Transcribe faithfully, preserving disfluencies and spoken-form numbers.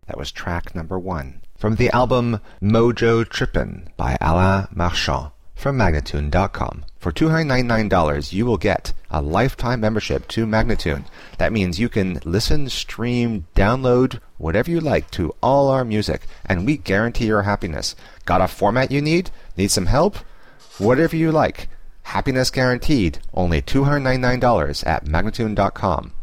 That was track number one. From the album Mojo Trippin' by Alain Marchand from Magnatune dot com. For two hundred ninety-nine dollars, you will get a lifetime membership to Magnatune. That means you can listen, stream, download, whatever you like to all our music, and we guarantee your happiness. Got a format you need? Need some help? Whatever you like. Happiness guaranteed. Only two hundred ninety-nine dollars at Magnatune dot com.